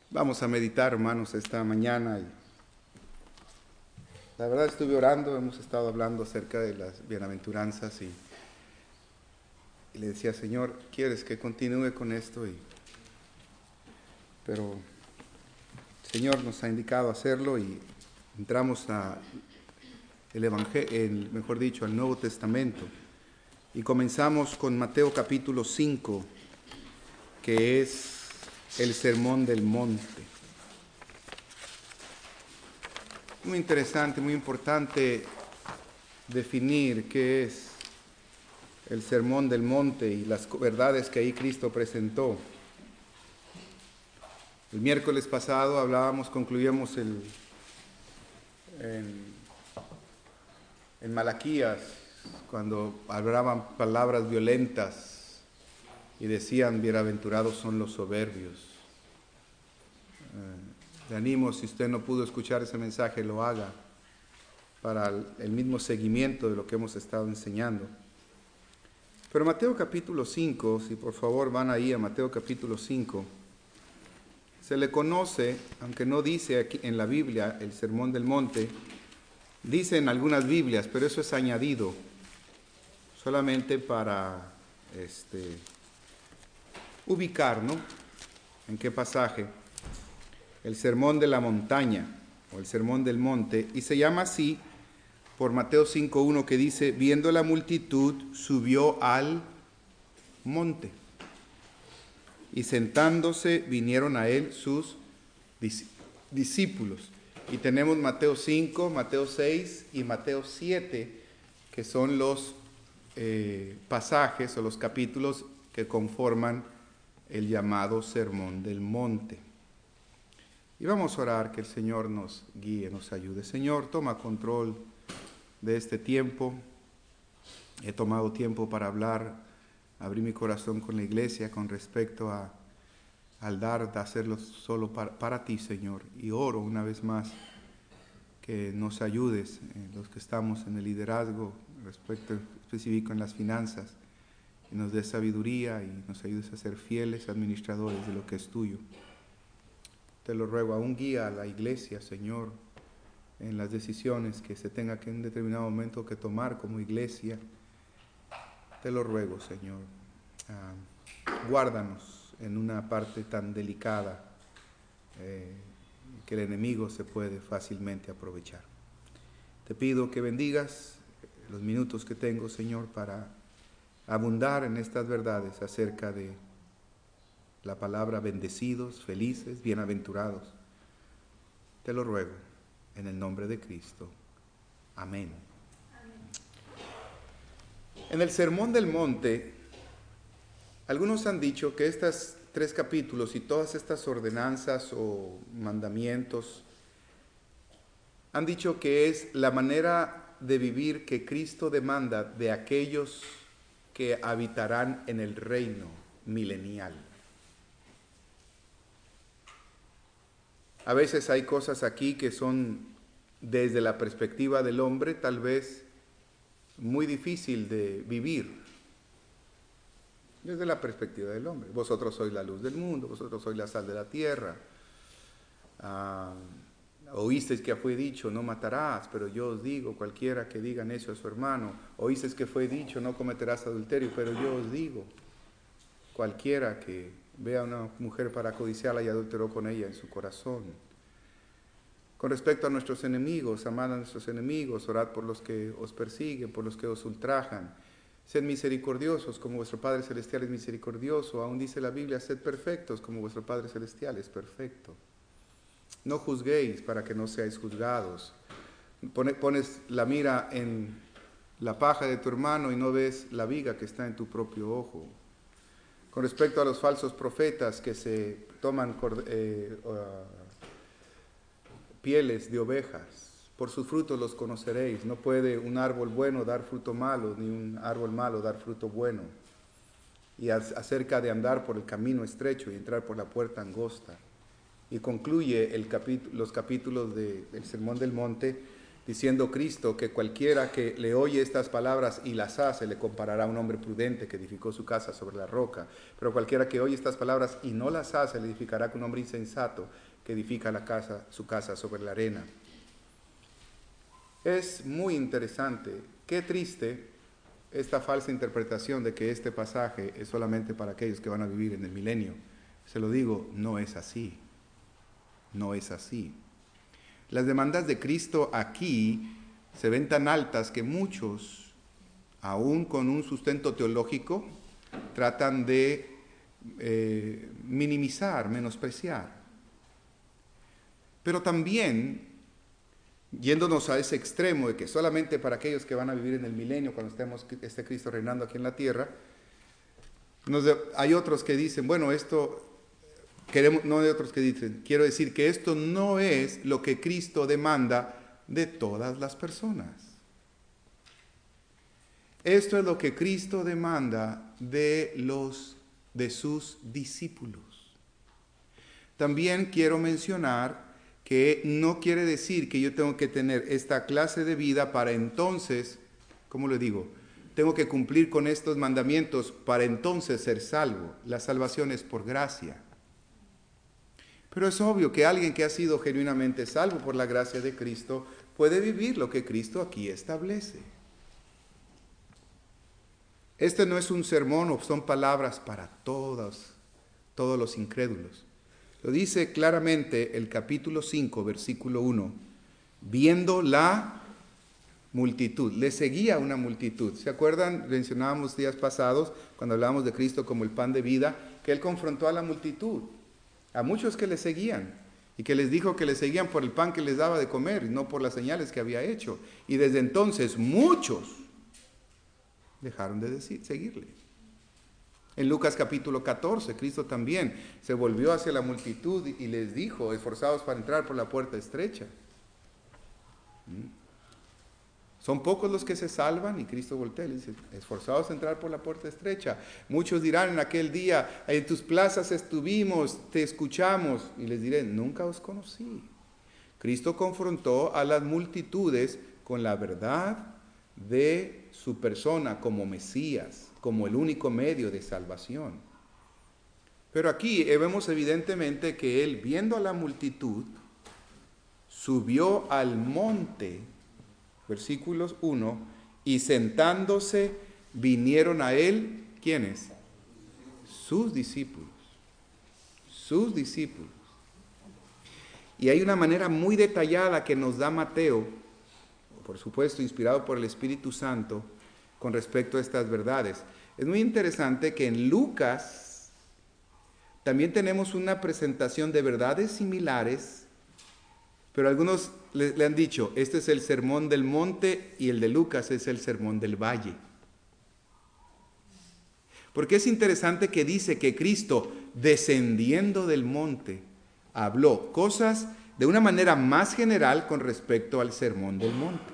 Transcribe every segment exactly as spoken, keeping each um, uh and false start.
Vamos a meditar, hermanos, esta mañana. Y la verdad estuve orando, hemos estado hablando acerca de las bienaventuranzas y, y le decía, Señor, ¿quieres que continúe con esto? Y, pero el Señor nos ha indicado hacerlo y entramos a el Evangelio, mejor dicho, al Nuevo Testamento. Y comenzamos con Mateo capítulo cinco, que es el Sermón del Monte. Muy interesante, muy importante definir qué es el Sermón del Monte y las verdades que ahí Cristo presentó. El miércoles pasado hablábamos, concluíamos el, en, en Malaquías, cuando hablaban palabras violentas y decían, bienaventurados son los soberbios. Eh, le animo, si usted no pudo escuchar ese mensaje, lo haga para el, el mismo seguimiento de lo que hemos estado enseñando. Pero Mateo capítulo cinco, si por favor van ahí a Mateo capítulo cinco, se le conoce, aunque no dice aquí en la Biblia el Sermón del Monte, dice en algunas Biblias, pero eso es añadido, solamente para este, ubicar, ¿no? ¿En qué pasaje? El Sermón de la Montaña, o el Sermón del Monte, y se llama así por Mateo cinco uno, que dice, viendo la multitud, subió al monte, y sentándose vinieron a él sus discípulos. Y tenemos Mateo cinco, Mateo seis y Mateo siete, que son los eh, pasajes o los capítulos que conforman el llamado Sermón del Monte. Y vamos a orar que el Señor nos guíe, nos ayude. Señor, toma control de este tiempo. He tomado tiempo para hablar, abrir mi corazón con la iglesia con respecto a, al dar, de hacerlo solo para, para ti, Señor. Y oro una vez más que nos ayudes, eh, los que estamos en el liderazgo, respecto específico en las finanzas, y nos des sabiduría y nos ayudes a ser fieles administradores de lo que es tuyo. Te lo ruego, aún guía a la iglesia, Señor, en las decisiones que se tenga que en un determinado momento que tomar como iglesia. Te lo ruego, Señor. Uh, guárdanos en una parte tan delicada eh, que el enemigo se puede fácilmente aprovechar. Te pido que bendigas los minutos que tengo, Señor, para abundar en estas verdades acerca de la palabra bendecidos, felices, bienaventurados. Te lo ruego en el nombre de Cristo. Amén. Amén. En el Sermón del Monte, algunos han dicho que estos tres capítulos y todas estas ordenanzas o mandamientos han dicho que es la manera de vivir que Cristo demanda de aquellos que habitarán en el reino milenial. A veces hay cosas aquí que son, desde la perspectiva del hombre, tal vez muy difícil de vivir. Desde la perspectiva del hombre. Vosotros sois la luz del mundo, vosotros sois la sal de la tierra. Ah, oísteis que fue dicho, no matarás, pero yo os digo, cualquiera que diga necio a su hermano. Oísteis que fue dicho, no cometerás adulterio, pero yo os digo, cualquiera que vea a una mujer para codiciarla y adulteró con ella en su corazón. Con respecto a nuestros enemigos, amad a nuestros enemigos, orad por los que os persiguen, por los que os ultrajan. Sed misericordiosos como vuestro Padre Celestial es misericordioso. Aún dice la Biblia, sed perfectos como vuestro Padre Celestial es perfecto. No juzguéis para que no seáis juzgados. Pones la mira en la paja de tu hermano y no ves la viga que está en tu propio ojo. Con respecto a los falsos profetas que se toman eh, uh, pieles de ovejas, por sus frutos los conoceréis. No puede un árbol bueno dar fruto malo, ni un árbol malo dar fruto bueno. Y acerca de andar por el camino estrecho y entrar por la puerta angosta. Y concluye el capítulo, los capítulos de, del Sermón del Monte diciendo Cristo que cualquiera que le oye estas palabras y las hace, le comparará a un hombre prudente que edificó su casa sobre la roca. Pero cualquiera que oye estas palabras y no las hace, le edificará con un hombre insensato que edifica la casa, su casa sobre la arena. Es muy interesante, qué triste esta falsa interpretación de que este pasaje es solamente para aquellos que van a vivir en el milenio. Se lo digo, no es así, no es así. Las demandas de Cristo aquí se ven tan altas que muchos, aún con un sustento teológico, tratan de eh, minimizar, menospreciar. Pero también, yéndonos a ese extremo de que solamente para aquellos que van a vivir en el milenio, cuando estemos, esté Cristo reinando aquí en la tierra, nos de, hay otros que dicen, bueno, esto... Queremos, no hay otros que dicen, quiero decir que esto no es lo que Cristo demanda de todas las personas. Esto es lo que Cristo demanda de los de sus discípulos. También quiero mencionar que no quiere decir que yo tengo que tener esta clase de vida para entonces, ¿cómo le digo? Tengo que cumplir con estos mandamientos para entonces ser salvo. La salvación es por gracia. Pero es obvio que alguien que ha sido genuinamente salvo por la gracia de Cristo puede vivir lo que Cristo aquí establece. Este no es un sermón o son palabras para todos, todos los incrédulos. Lo dice claramente el capítulo cinco, versículo uno. Viendo la multitud. Le seguía una multitud. ¿Se acuerdan? Mencionábamos días pasados, cuando hablábamos de Cristo como el pan de vida, que Él confrontó a la multitud. A muchos que le seguían y que les dijo que le seguían por el pan que les daba de comer y no por las señales que había hecho. Y desde entonces muchos dejaron de decir, seguirle. En Lucas capítulo catorce, Cristo también se volvió hacia la multitud y les dijo, esforzados para entrar por la puerta estrecha. ¿Mm? Son pocos los que se salvan y Cristo voltea y le dice, esforzados a entrar por la puerta estrecha. Muchos dirán en aquel día, en tus plazas estuvimos, te escuchamos. Y les diré, nunca os conocí. Cristo confrontó a las multitudes con la verdad de su persona como Mesías, como el único medio de salvación. Pero aquí vemos evidentemente que Él, viendo a la multitud, subió al monte, versículos uno, y sentándose vinieron a él, ¿quiénes? Sus discípulos, sus discípulos. Y hay una manera muy detallada que nos da Mateo, por supuesto inspirado por el Espíritu Santo, con respecto a estas verdades. Es muy interesante que en Lucas también tenemos una presentación de verdades similares, pero algunos le, le han dicho, este es el sermón del monte y el de Lucas es el sermón del valle. Porque es interesante que dice que Cristo, descendiendo del monte, habló cosas de una manera más general con respecto al sermón del monte.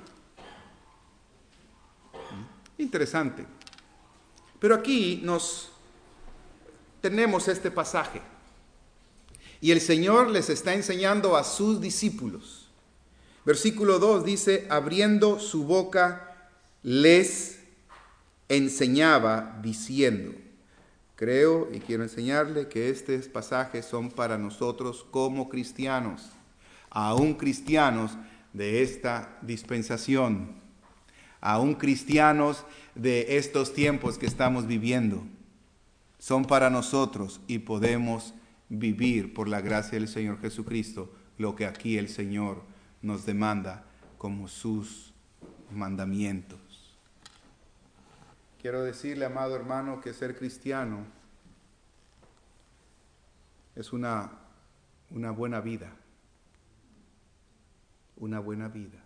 Interesante. Pero aquí nos tenemos este pasaje. Y el Señor les está enseñando a sus discípulos. Versículo dos dice, abriendo su boca, les enseñaba diciendo. Creo y quiero enseñarle que estos pasajes son para nosotros como cristianos, aún cristianos de esta dispensación, aún cristianos de estos tiempos que estamos viviendo. Son para nosotros y podemos vivir por la gracia del Señor Jesucristo lo que aquí el Señor nos demanda como sus mandamientos. Quiero decirle, amado hermano, que ser cristiano es una, una buena vida, una buena vida.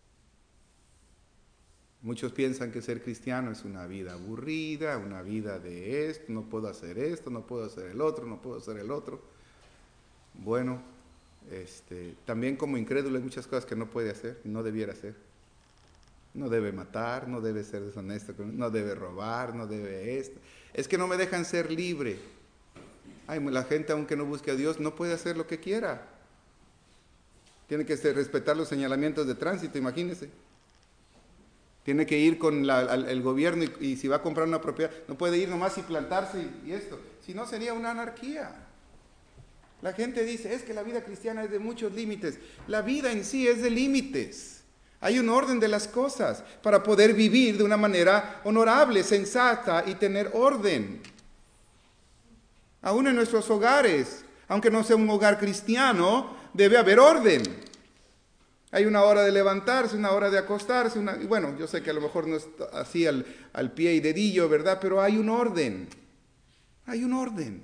Muchos piensan que ser cristiano es una vida aburrida, una vida de esto, no puedo hacer esto, no puedo hacer el otro, no puedo hacer el otro. Bueno, este, también como incrédulo hay muchas cosas que no puede hacer y no debiera hacer. No debe matar, no debe ser deshonesto, no debe robar, no debe esto. Es que no me dejan ser libre. Ay, la gente, aunque no busque a Dios, no puede hacer lo que quiera. Tiene que respetar los señalamientos de tránsito, imagínense. Tiene que ir con la, al, el gobierno y, y si va a comprar una propiedad, no puede ir nomás y plantarse y, y esto. Si no, sería una anarquía. La gente dice, es que la vida cristiana es de muchos límites. La vida en sí es de límites. Hay un orden de las cosas para poder vivir de una manera honorable, sensata y tener orden. Aún en nuestros hogares, aunque no sea un hogar cristiano, debe haber orden. Hay una hora de levantarse, una hora de acostarse. Una, y bueno, yo sé que a lo mejor no es así al, al pie y dedillo, ¿verdad? Pero hay un orden. Hay un orden.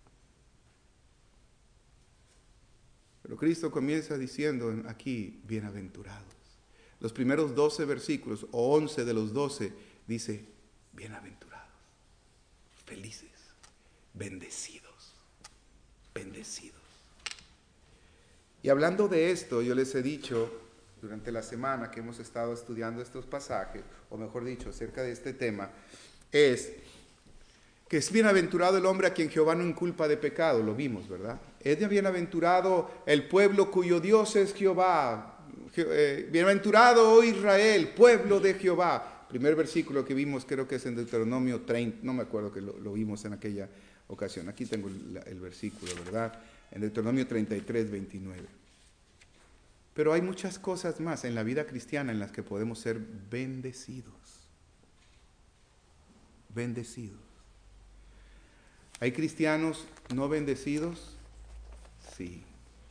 Pero Cristo comienza diciendo aquí, bienaventurados. Los primeros doce versículos, o once de los doce, dice, bienaventurados, felices, bendecidos, bendecidos. Y hablando de esto, yo les he dicho durante la semana que hemos estado estudiando estos pasajes, o mejor dicho, acerca de este tema, es que es bienaventurado el hombre a quien Jehová no inculpa de pecado, lo vimos, ¿verdad? Es bienaventurado el pueblo cuyo Dios es Jehová. Bienaventurado, oh Israel, pueblo de Jehová. Primer versículo que vimos, creo que es en Deuteronomio treinta, no me acuerdo que lo, lo vimos en aquella ocasión. Aquí tengo el, el versículo, ¿verdad? En Deuteronomio treinta y tres, veintinueve. Pero hay muchas cosas más en la vida cristiana en las que podemos ser bendecidos. Bendecidos. ¿Hay cristianos no bendecidos? Sí.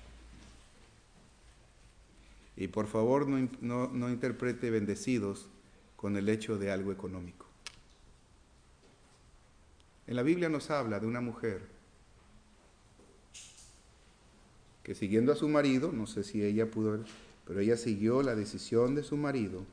Y por favor no, no, no interprete bendecidos con el hecho de algo económico. En la Biblia nos habla de una mujer que siguiendo a su marido, no sé si ella pudo, pero ella siguió la decisión de su marido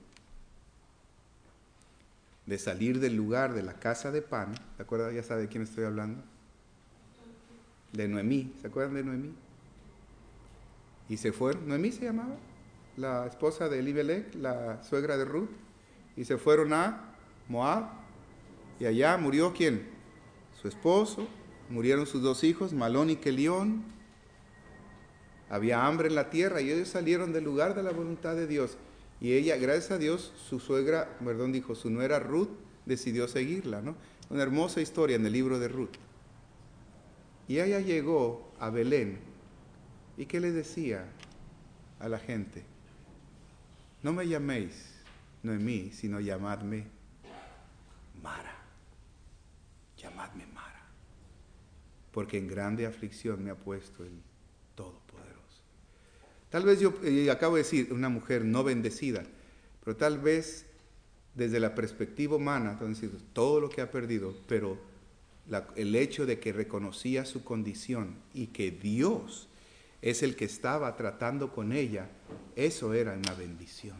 de salir del lugar de la casa de pan. ¿Se acuerdan? Ya sabe de quién estoy hablando. De Noemí. ¿Se acuerdan de Noemí? Y se fueron. ¿Noemí se llamaba? La esposa de Elimelech, la suegra de Ruth. Y se fueron a Moab. Y allá murió ¿quién? Su esposo. Murieron sus dos hijos, Malón y Kelión. Había hambre en la tierra y ellos salieron del lugar de la voluntad de Dios. Y ella, gracias a Dios, su suegra, perdón, dijo, su nuera Ruth, decidió seguirla, ¿no? Una hermosa historia en el libro de Ruth. Y ella llegó a Belén. ¿Y qué le decía a la gente? No me llaméis Noemí, sino llamadme Mara. Llamadme Mara. Porque en grande aflicción me ha puesto el Todopoderoso. Tal vez yo, eh, acabo de decir, una mujer no bendecida, pero tal vez desde la perspectiva humana, entonces, todo lo que ha perdido, pero la, el hecho de que reconocía su condición y que Dios es el que estaba tratando con ella, eso era una bendición.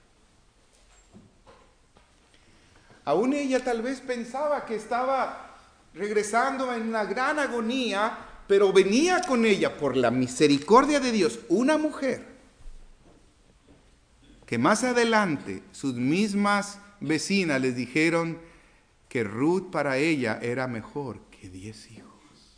Aún ella tal vez pensaba que estaba regresando en una gran agonía, pero venía con ella, por la misericordia de Dios, una mujer que más adelante sus mismas vecinas les dijeron que Ruth para ella era mejor que diez hijos.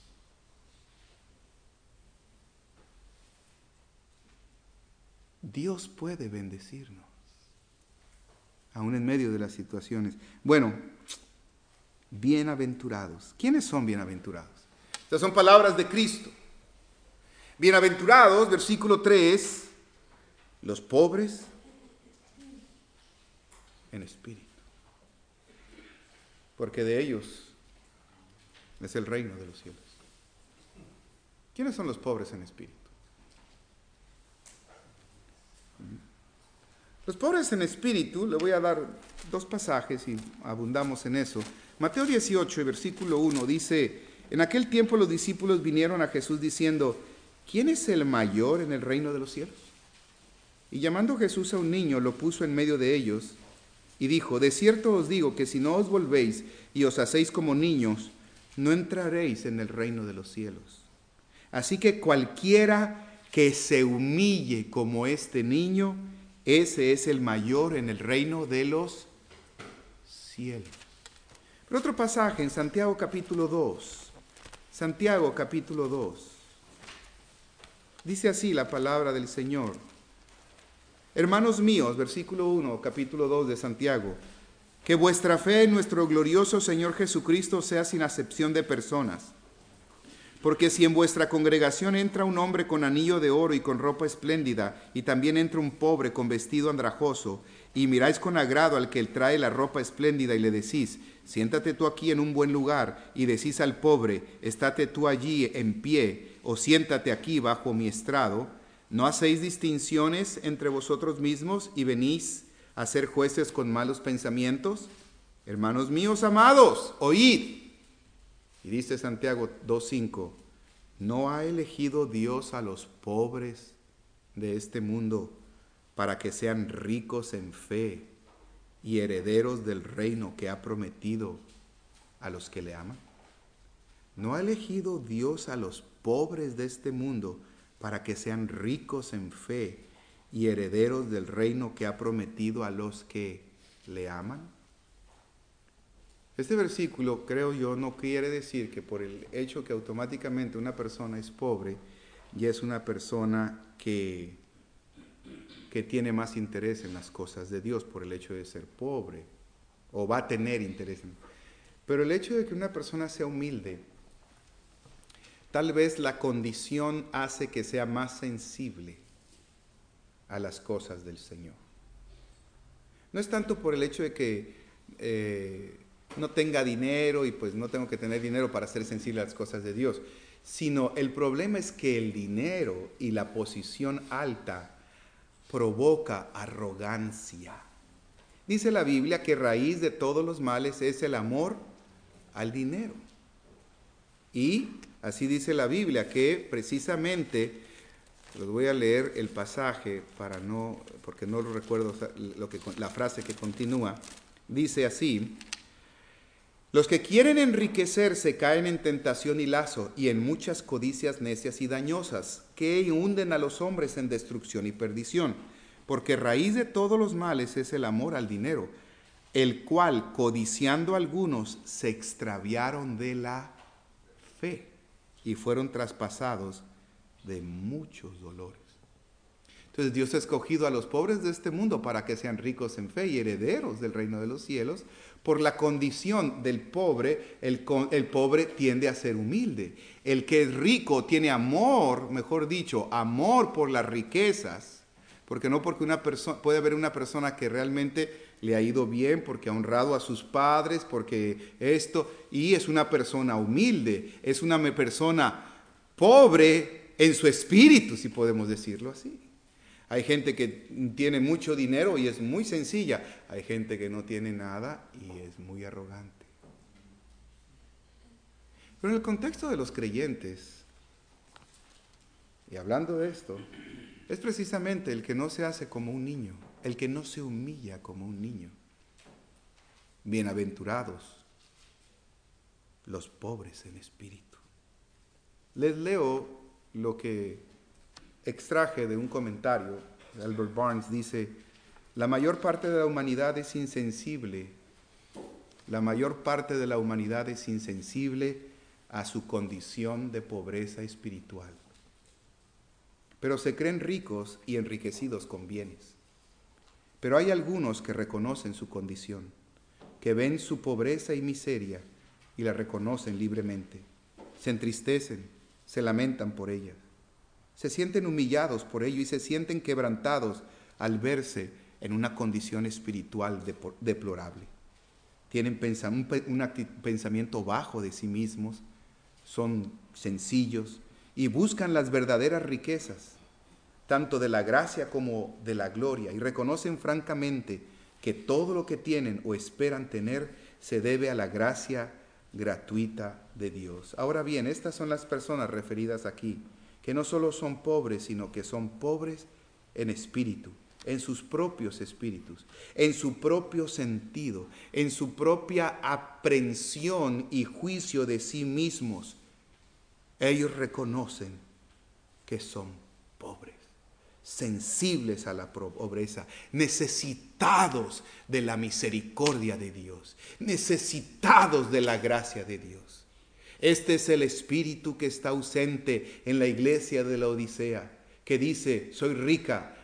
Dios puede bendecirnos, aún en medio de las situaciones. Bueno, bienaventurados. ¿Quiénes son bienaventurados? Estas son palabras de Cristo. Bienaventurados, versículo tres, los pobres en espíritu, porque de ellos es el reino de los cielos. ¿Quiénes son los pobres en espíritu? Los pobres en espíritu, le voy a dar dos pasajes y abundamos en eso. Mateo dieciocho, versículo uno, dice: en aquel tiempo los discípulos vinieron a Jesús diciendo: ¿quién es el mayor en el reino de los cielos? Y llamando Jesús a un niño, lo puso en medio de ellos y dijo: de cierto os digo que si no os volvéis y os hacéis como niños, no entraréis en el reino de los cielos. Así que cualquiera que se humille como este niño, ese es el mayor en el reino de los cielos. Pero otro pasaje en Santiago capítulo dos. Santiago capítulo dos. Dice así la palabra del Señor. Hermanos míos, versículo uno, capítulo dos de Santiago, que vuestra fe en nuestro glorioso Señor Jesucristo sea sin acepción de personas. Porque si en vuestra congregación entra un hombre con anillo de oro y con ropa espléndida, y también entra un pobre con vestido andrajoso, y miráis con agrado al que trae la ropa espléndida y le decís, siéntate tú aquí en un buen lugar, y decís al pobre, estate tú allí en pie, o siéntate aquí bajo mi estrado, ¿no hacéis distinciones entre vosotros mismos y venís a ser jueces con malos pensamientos? Hermanos míos amados, oíd. Y dice Santiago dos cinco, ¿no ha elegido Dios a los pobres de este mundo para que sean ricos en fe y herederos del reino que ha prometido a los que le aman? ¿No ha elegido Dios a los pobres de este mundo para que sean ricos en fe y herederos del reino que ha prometido a los que le aman? Este versículo, creo yo, no quiere decir que por el hecho que automáticamente una persona es pobre, ya es una persona que, que tiene más interés en las cosas de Dios por el hecho de ser pobre, o va a tener interés en. Pero el hecho de que una persona sea humilde, tal vez la condición hace que sea más sensible a las cosas del Señor. No es tanto por el hecho de que eh, no tenga dinero y pues no tengo que tener dinero para ser sensible a las cosas de Dios, sino el problema es que el dinero y la posición alta provoca arrogancia. Dice la Biblia que raíz de todos los males es el amor al dinero. Y así dice la Biblia que precisamente, les voy a leer el pasaje para no, porque no lo recuerdo lo que, la frase que continúa, dice así: los que quieren enriquecerse caen en tentación y lazo y en muchas codicias necias y dañosas que hunden a los hombres en destrucción y perdición, porque raíz de todos los males es el amor al dinero, el cual, codiciando algunos, se extraviaron de la fe y fueron traspasados de muchos dolores. Entonces Dios ha escogido a los pobres de este mundo para que sean ricos en fe y herederos del reino de los cielos. Por la condición del pobre, el, el pobre tiende a ser humilde. El que es rico tiene amor, mejor dicho, amor por las riquezas. Porque no porque una persona, puede haber una persona que realmente le ha ido bien, porque ha honrado a sus padres, porque esto, y es una persona humilde, es una persona pobre en su espíritu, si podemos decirlo así. Hay gente que tiene mucho dinero y es muy sencilla. Hay gente que no tiene nada y es muy arrogante. Pero en el contexto de los creyentes, y hablando de esto, es precisamente el que no se hace como un niño, el que no se humilla como un niño. Bienaventurados los pobres en espíritu. Les leo lo que extraje de un comentario. Albert Barnes dice: la mayor parte de la humanidad es insensible, la mayor parte de la humanidad es insensible a su condición de pobreza espiritual. Pero se creen ricos y enriquecidos con bienes. Pero hay algunos que reconocen su condición, que ven su pobreza y miseria y la reconocen libremente. Se entristecen, se lamentan por ella. Se sienten humillados por ello y se sienten quebrantados al verse en una condición espiritual deplorable. Tienen un pensamiento bajo de sí mismos, son sencillos y buscan las verdaderas riquezas, tanto de la gracia como de la gloria, y reconocen francamente que todo lo que tienen o esperan tener se debe a la gracia gratuita de Dios. Ahora bien, estas son las personas referidas aquí, que no solo son pobres, sino que son pobres en espíritu, en sus propios espíritus, en su propio sentido, en su propia aprehensión y juicio de sí mismos. Ellos reconocen que son pobres, sensibles a la pobreza, necesitados de la misericordia de Dios, necesitados de la gracia de Dios. Este es el espíritu que está ausente en la iglesia de la Odisea, que dice: soy rica,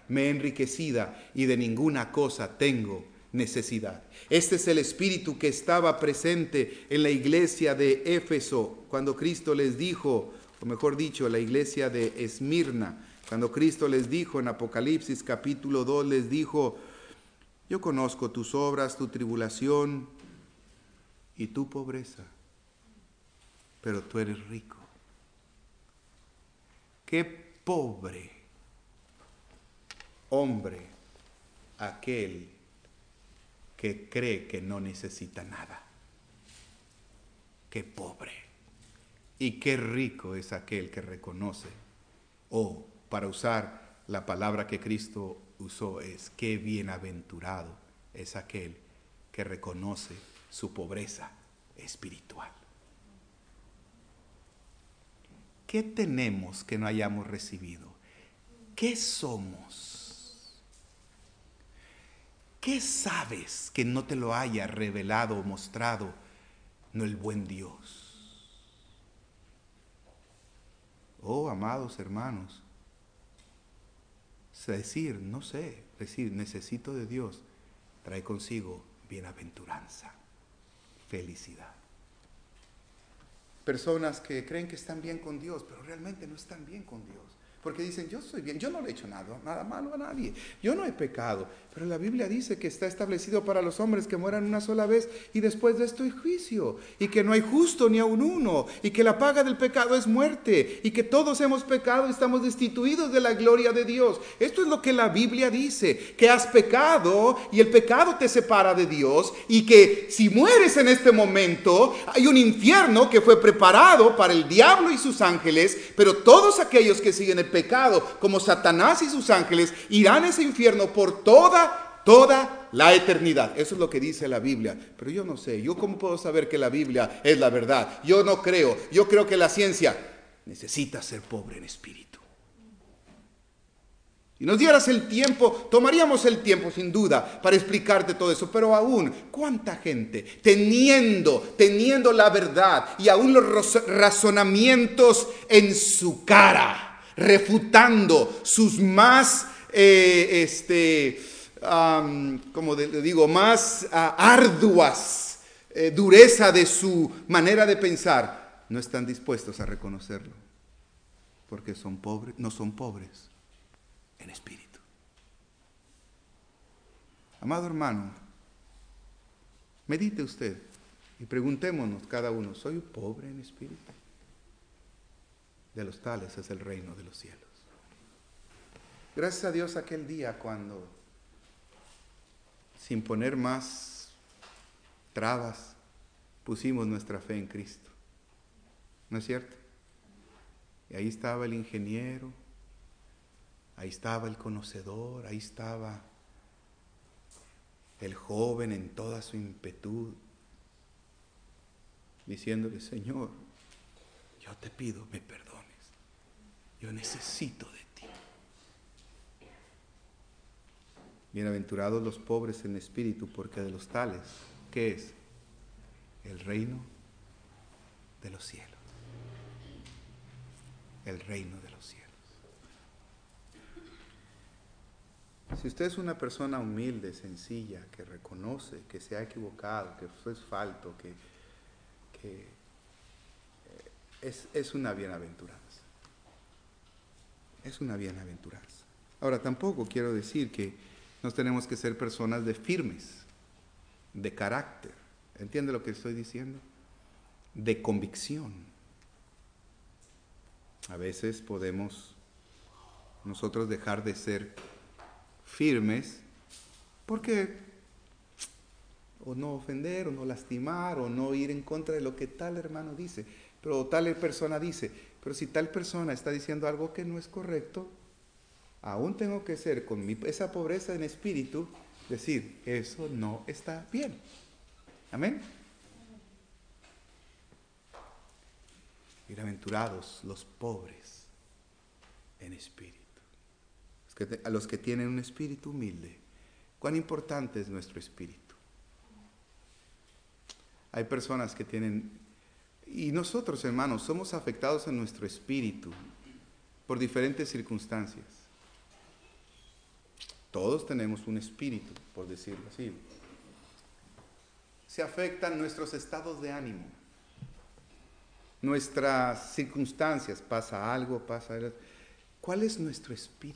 me he enriquecida y de ninguna cosa tengo necesidad. Este es el espíritu que estaba presente en la iglesia de Éfeso cuando Cristo les dijo, o mejor dicho, la iglesia de Esmirna, cuando Cristo les dijo en Apocalipsis capítulo dos, les dijo: yo conozco tus obras, tu tribulación y tu pobreza, pero tú eres rico. Qué pobre hombre aquel que cree que no necesita nada. Qué pobre. Y qué rico es aquel que reconoce, o para usar la palabra que Cristo usó, es qué bienaventurado es aquel que reconoce su pobreza espiritual. ¿Qué tenemos que no hayamos recibido? ¿Qué somos? ¿Qué sabes que no te lo haya revelado o mostrado no el buen Dios? Oh, amados hermanos, decir, no sé, decir, necesito de Dios, trae consigo bienaventuranza, felicidad. Personas que creen que están bien con Dios, pero realmente no están bien con Dios. Porque dicen, yo soy bien, yo no le he hecho nada, nada malo a nadie, yo no he pecado. Pero la Biblia dice que está establecido para los hombres que mueran una sola vez y después de esto hay juicio. Y que no hay justo ni aun uno. Y que la paga del pecado es muerte. Y que todos hemos pecado y estamos destituidos de la gloria de Dios. Esto es lo que la Biblia dice. Que has pecado y el pecado te separa de Dios. Y que si mueres en este momento, hay un infierno que fue preparado para el diablo y sus ángeles. Pero todos aquellos que siguen el pecado, como Satanás y sus ángeles, irán a ese infierno por toda, toda la eternidad. Eso es lo que dice la Biblia. Pero yo no sé, ¿yo cómo puedo saber que la Biblia es la verdad? Yo no creo. Yo creo que la ciencia necesita ser pobre en espíritu. Si nos dieras el tiempo, tomaríamos el tiempo sin duda para explicarte todo eso. Pero aún, ¿cuánta gente teniendo, teniendo la verdad y aún los razonamientos en su cara, refutando sus más, eh, este, um, como le digo, más uh, arduas eh, dureza de su manera de pensar, no están dispuestos a reconocerlo, porque son pobres, no son pobres en espíritu. Amado hermano, medite usted y preguntémonos cada uno, ¿soy pobre en espíritu? De los tales es el reino de los cielos. Gracias a Dios aquel día cuando, sin poner más trabas, pusimos nuestra fe en Cristo. ¿No es cierto? Y ahí estaba el ingeniero, ahí estaba el conocedor, ahí estaba el joven en toda su impetud, diciéndole, Señor, yo te pido me perdones. Yo necesito de ti. Bienaventurados los pobres en espíritu, porque de los tales, ¿qué es? El reino de los cielos. El reino de los cielos. Si usted es una persona humilde, sencilla, que reconoce que se ha equivocado, que fue falto, que, que es, es una bienaventuranza. Es una bienaventuranza. Ahora, tampoco quiero decir que nos tenemos que ser personas de firmes, de carácter. ¿Entiende lo que estoy diciendo? De convicción. A veces podemos nosotros dejar de ser firmes porque o no ofender, o no lastimar, o no ir en contra de lo que tal hermano dice, pero tal persona dice. Pero si tal persona está diciendo algo que no es correcto, aún tengo que ser con mi, esa pobreza en espíritu, decir, eso no está bien. Amén. Bienaventurados los pobres en espíritu. A los que tienen un espíritu humilde. ¿Cuán importante es nuestro espíritu? Hay personas que tienen, y nosotros hermanos, somos afectados en nuestro espíritu por diferentes circunstancias. Todos tenemos un espíritu, por decirlo así. Se afectan nuestros estados de ánimo, nuestras circunstancias, pasa algo, pasa algo. ¿Cuál es nuestro espíritu?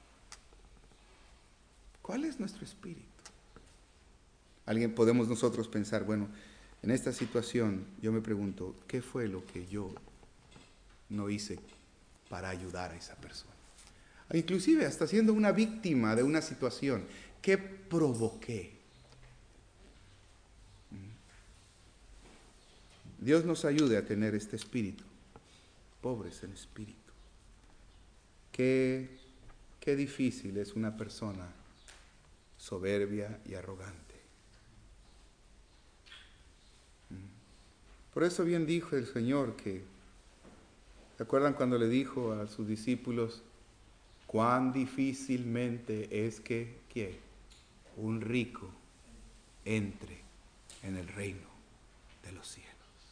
¿Cuál es nuestro espíritu? Alguien podemos nosotros pensar, bueno, en esta situación yo me pregunto, ¿qué fue lo que yo no hice para ayudar a esa persona? Inclusive hasta siendo una víctima de una situación, ¿qué provoqué? Dios nos ayude a tener este espíritu, pobres en espíritu. Qué, qué difícil es una persona soberbia y arrogante. Por eso bien dijo el Señor que, ¿se acuerdan cuando le dijo a sus discípulos, cuán difícilmente es que, ¿qué? Un rico entre en el reino de los cielos?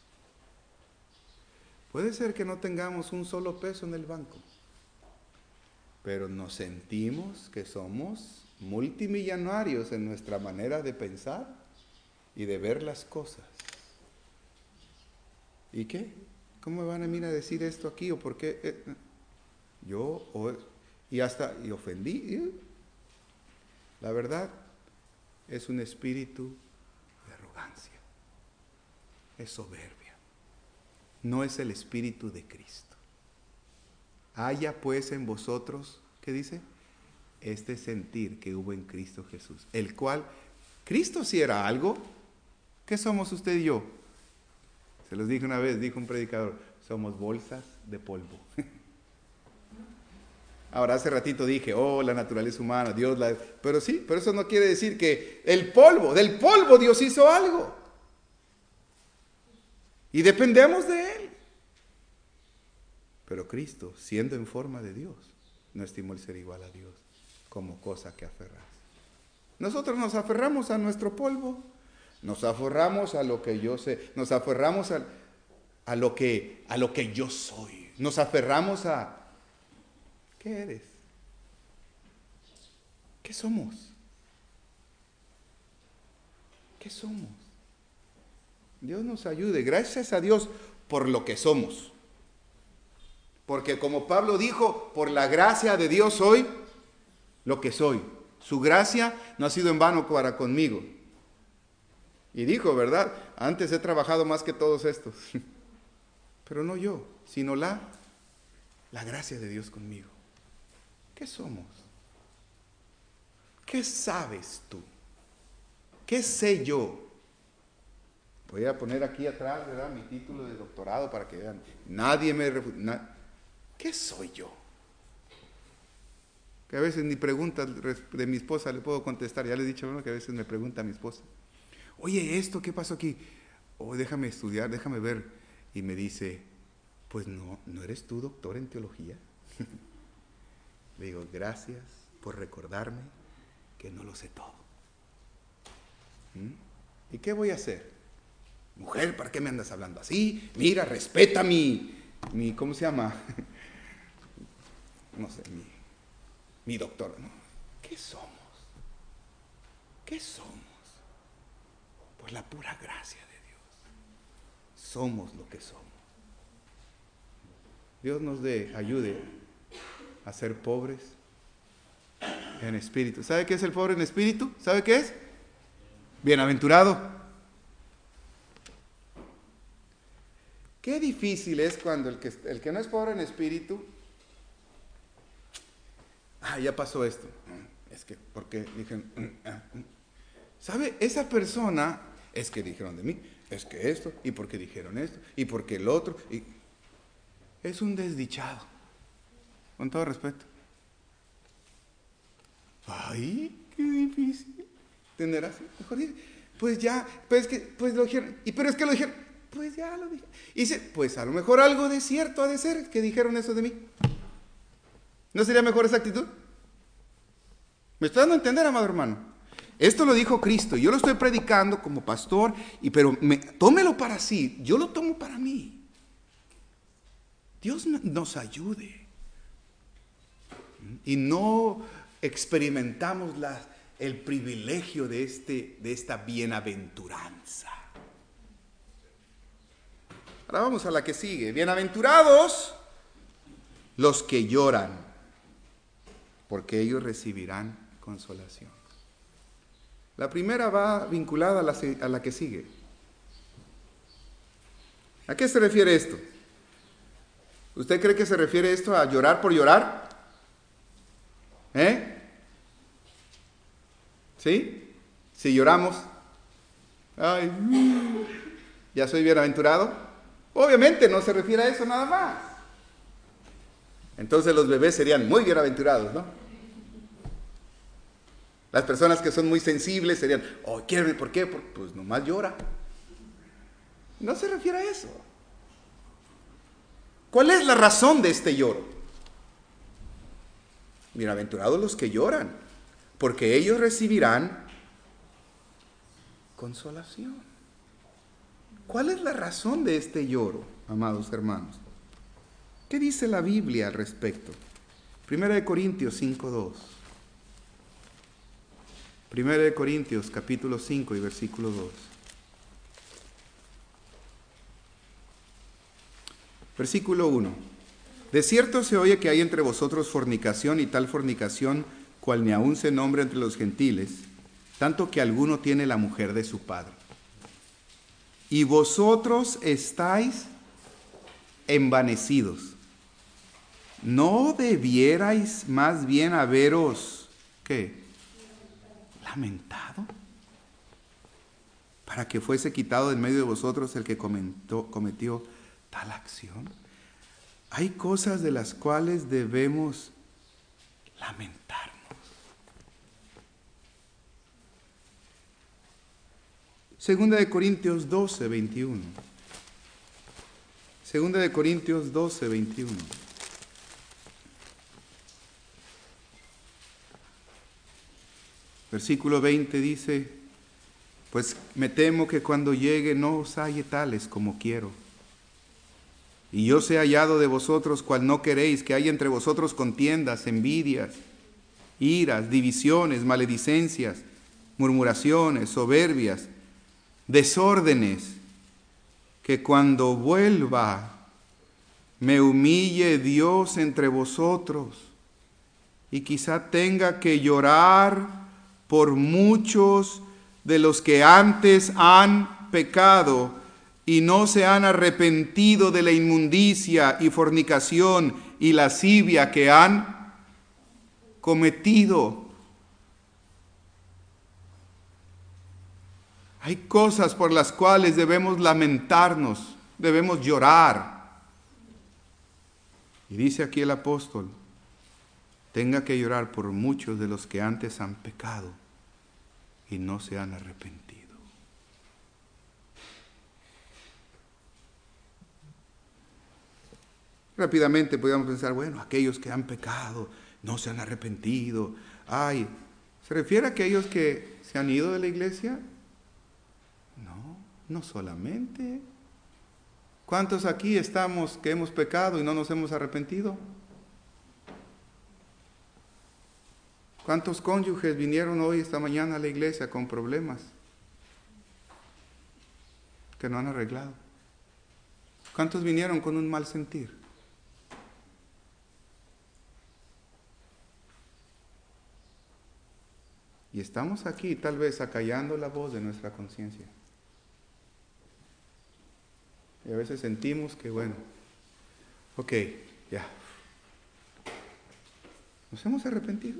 Puede ser que no tengamos un solo peso en el banco, pero nos sentimos que somos multimillonarios en nuestra manera de pensar y de ver las cosas. ¿Y qué? ¿Cómo me van a venir a decir esto aquí? ¿O por qué? Eh, yo, o, y hasta, y ofendí. La verdad, es un espíritu de arrogancia. Es soberbia. No es el espíritu de Cristo. Haya pues en vosotros, ¿qué dice? Este sentir que hubo en Cristo Jesús, el cual, Cristo si era algo, ¿qué somos usted y yo? Se los dije una vez, dijo un predicador, somos bolsas de polvo. Ahora hace ratito dije, oh, la naturaleza humana, Dios la... Pero sí, pero eso no quiere decir que el polvo, del polvo Dios hizo algo. Y dependemos de Él. Pero Cristo, siendo en forma de Dios, no estimó el ser igual a Dios como cosa que aferrarse. Nosotros nos aferramos a nuestro polvo, nos aferramos a lo que yo sé, nos aferramos a, a, lo, que, a lo que yo soy, nos aferramos a... ¿Qué eres? ¿Qué somos? ¿Qué somos? Dios nos ayude. Gracias a Dios por lo que somos. Porque como Pablo dijo, por la gracia de Dios soy lo que soy. Su gracia no ha sido en vano para conmigo. Y dijo, ¿verdad? Antes he trabajado más que todos estos. Pero no yo, sino la, la gracia de Dios conmigo. ¿Qué somos? ¿Qué sabes tú? ¿Qué sé yo? Voy a poner aquí atrás, ¿verdad?, mi título de doctorado para que vean. Nadie me refuta. Na- ¿Qué soy yo? Que a veces ni preguntas de mi esposa le puedo contestar. Ya le he dicho, bueno, que a veces me pregunta mi esposa, oye, ¿esto qué pasó aquí? Oh, déjame estudiar, déjame ver. Y me dice, pues no, ¿no eres tú doctor en teología? Le digo, gracias por recordarme que no lo sé todo. ¿Mm? ¿Y qué voy a hacer? Mujer, ¿para qué me andas hablando así? Mira, respeta mi, mi ¿cómo se llama? No sé, mi, mi doctor, ¿no? ¿Qué somos? ¿Qué somos? Por la pura gracia de Dios. Somos lo que somos. Dios nos dé, ayude a ser pobres en espíritu. ¿Sabe qué es el pobre en espíritu? ¿Sabe qué es? Bienaventurado. Qué difícil es cuando el que, el que no es pobre en espíritu, ah, ya pasó esto. Es que, porque dijeron, ¿sabe? Esa persona, es que dijeron de mí, es que esto, y porque dijeron esto, y porque el otro, y es un desdichado, con todo respeto. Ay, qué difícil tener así. Mejor dice, pues ya, pues que, pues lo dijeron, y pero es que lo dijeron, pues ya lo dije. Y dice, pues a lo mejor algo de cierto ha de ser que dijeron eso de mí. ¿No sería mejor esa actitud? ¿Me está dando a entender, amado hermano? Esto lo dijo Cristo, yo lo estoy predicando como pastor, y pero me, tómelo para sí, yo lo tomo para mí. Dios nos ayude. Y no experimentamos la, el privilegio de, este, de esta bienaventuranza. Ahora vamos a la que sigue. Bienaventurados los que lloran, porque ellos recibirán consolación. La primera va vinculada a la, a la que sigue. ¿A qué se refiere esto? ¿Usted cree que se refiere esto a llorar por llorar? ¿Eh? ¿Sí? Si lloramos, ay, ya soy bienaventurado. Obviamente no se refiere a eso nada más. Entonces los bebés serían muy bienaventurados, ¿no? Las personas que son muy sensibles serían, oh, ¿por qué? Pues nomás llora. No se refiere a eso. ¿Cuál es la razón de este lloro? Bienaventurados los que lloran, porque ellos recibirán consolación. ¿Cuál es la razón de este lloro, amados hermanos? ¿Qué dice la Biblia al respecto? Primera de Corintios cinco dos. Primera de Corintios capítulo cinco y versículo dos. Versículo uno. De cierto se oye que hay entre vosotros fornicación, y tal fornicación cual ni aun se nombra entre los gentiles, tanto que alguno tiene la mujer de su padre. Y vosotros estáis envanecidos. ¿No debierais más bien haberos, ¿qué? Lamentado, para que fuese quitado en medio de vosotros el que comentó, cometió tal acción? Hay cosas de las cuales debemos lamentarnos. Segunda de Corintios doce, veintiuno. Segunda de Corintios doce, veintiuno. Versículo veinte dice, pues me temo que cuando llegue no os halle tales como quiero. Y yo sé hallado de vosotros cual no queréis, que haya entre vosotros contiendas, envidias, iras, divisiones, maledicencias, murmuraciones, soberbias, desórdenes, que cuando vuelva me humille Dios entre vosotros, y quizá tenga que llorar por muchos de los que antes han pecado y no se han arrepentido de la inmundicia y fornicación y lascivia que han cometido. Hay cosas por las cuales debemos lamentarnos, debemos llorar. Y dice aquí el apóstol, tenga que llorar por muchos de los que antes han pecado y no se han arrepentido. Rápidamente podríamos pensar, bueno, aquellos que han pecado, no se han arrepentido. Ay, ¿se refiere a aquellos que se han ido de la iglesia? No, no solamente. ¿Cuántos aquí estamos que hemos pecado y no nos hemos arrepentido? ¿Cuántos cónyuges vinieron hoy, esta mañana a la iglesia con problemas que no han arreglado? ¿Cuántos vinieron con un mal sentir? Y estamos aquí tal vez acallando la voz de nuestra conciencia. Y a veces sentimos que, bueno, ok, ya. ¿Nos hemos arrepentido?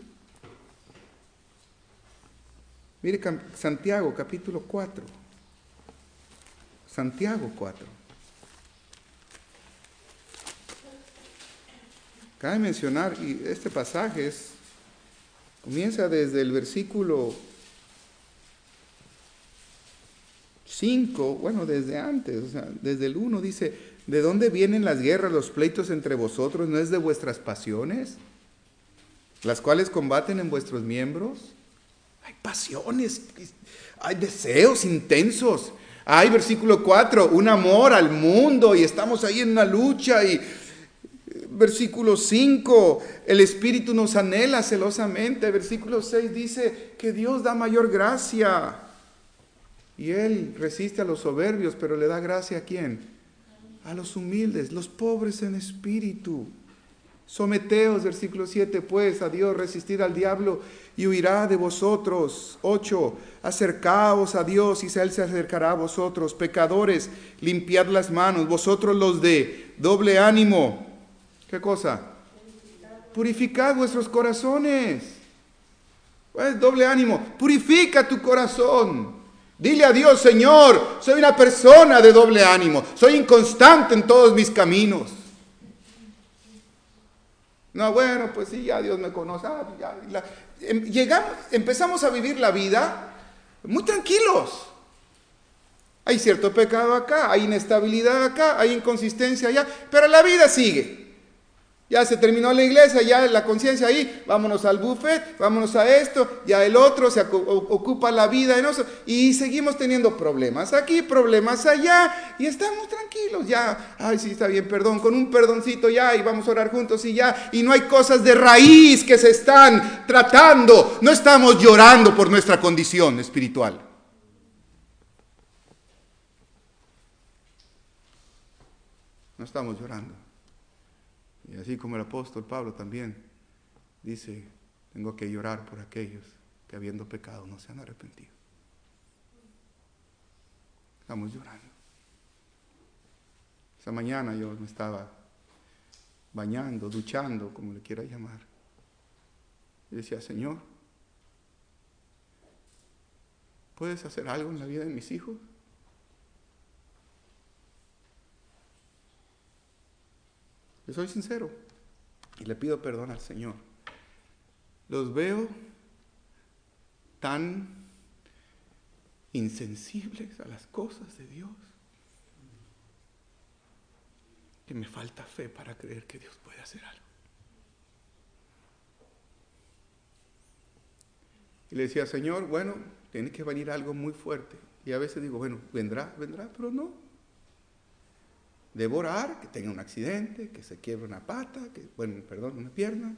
Mire Santiago capítulo cuatro. Santiago cuatro. Cabe mencionar, y este pasaje es, comienza desde el versículo cinco, bueno, desde antes, o sea, desde el uno dice, ¿de dónde vienen las guerras, los pleitos entre vosotros? ¿No es de vuestras pasiones, las cuales combaten en vuestros miembros? Hay pasiones, hay deseos intensos. Hay, versículo cuatro, un amor al mundo y estamos ahí en una lucha y Versículo cinco, el Espíritu nos anhela celosamente. Versículo seis dice que Dios da mayor gracia. Y Él resiste a los soberbios, pero le da gracia ¿a quién? A los humildes, los pobres en espíritu. Someteos, versículo siete, pues a Dios, resistid al diablo y huirá de vosotros. ocho, acercaos a Dios y Él se acercará a vosotros. Pecadores, limpiad las manos, vosotros los de doble ánimo. ¿Qué cosa? Purificad vuestros corazones. Pues doble ánimo, purifica tu corazón. Dile a Dios, Señor, soy una persona de doble ánimo, soy inconstante en todos mis caminos. No, bueno, pues sí, ya Dios me conoce. Ah, ya, la, em, llegamos, empezamos a vivir la vida muy tranquilos. Hay cierto pecado acá, hay inestabilidad acá, hay inconsistencia allá, pero la vida sigue. Ya se terminó la iglesia, ya la conciencia ahí, vámonos al buffet, vámonos a esto, ya el otro se ocupa la vida en eso, y seguimos teniendo problemas aquí, problemas allá, y estamos tranquilos, ya, ay sí, está bien, perdón, con un perdoncito ya, y vamos a orar juntos y ya, y no hay cosas de raíz que se están tratando, no estamos llorando por nuestra condición espiritual. No estamos llorando. Y así como el apóstol Pablo también dice, tengo que llorar por aquellos que habiendo pecado no se han arrepentido. Estamos llorando. Esa mañana yo me estaba bañando, duchando, como le quiera llamar. Y decía, Señor, ¿puedes hacer algo en la vida de mis hijos? Yo soy sincero y le pido perdón al Señor. Los veo tan insensibles a las cosas de Dios que me falta fe para creer que Dios puede hacer algo. Y le decía, Señor, bueno, tiene que venir algo muy fuerte. Y a veces digo, bueno, vendrá, vendrá, pero no. Debo orar, que tenga un accidente, que se quiebre una pata, que, bueno, perdón, una pierna.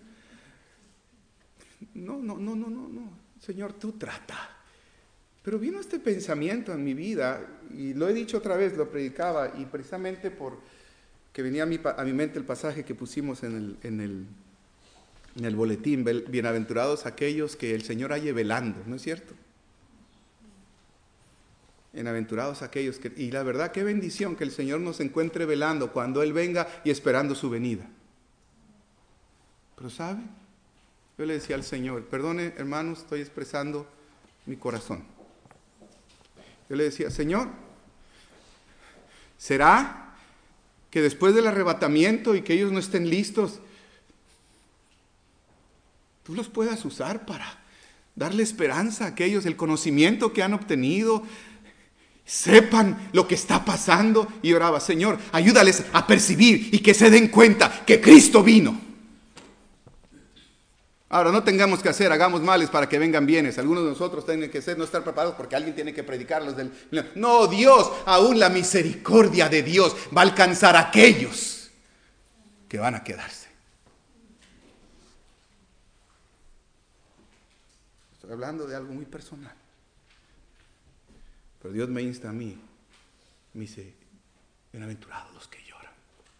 No, no, no, no, no, no. Señor, tú trata. Pero vino este pensamiento en mi vida, y lo he dicho otra vez, lo predicaba, y precisamente por que venía a mi, a mi mente el pasaje que pusimos en el, en el, en el boletín, bienaventurados aquellos que el Señor halle velando, ¿no es cierto? Bienaventurados aquellos que... Y la verdad, qué bendición que el Señor nos encuentre velando cuando Él venga y esperando su venida. Pero ¿sabe? Yo le decía al Señor, perdone hermanos, estoy expresando mi corazón. Yo le decía, Señor, ¿será que después del arrebatamiento y que ellos no estén listos, tú los puedas usar para darle esperanza a aquellos, el conocimiento que han obtenido, sepan lo que está pasando? Y oraba, Señor, ayúdales a percibir y que se den cuenta que Cristo vino. Ahora, no tengamos que hacer, hagamos males para que vengan bienes. Algunos de nosotros tienen que ser, no estar preparados porque alguien tiene que predicarlos del... No, Dios, aún la misericordia de Dios va a alcanzar a aquellos que van a quedarse. Estoy hablando de algo muy personal. Pero Dios me insta a mí, me dice, bienaventurados los que lloran.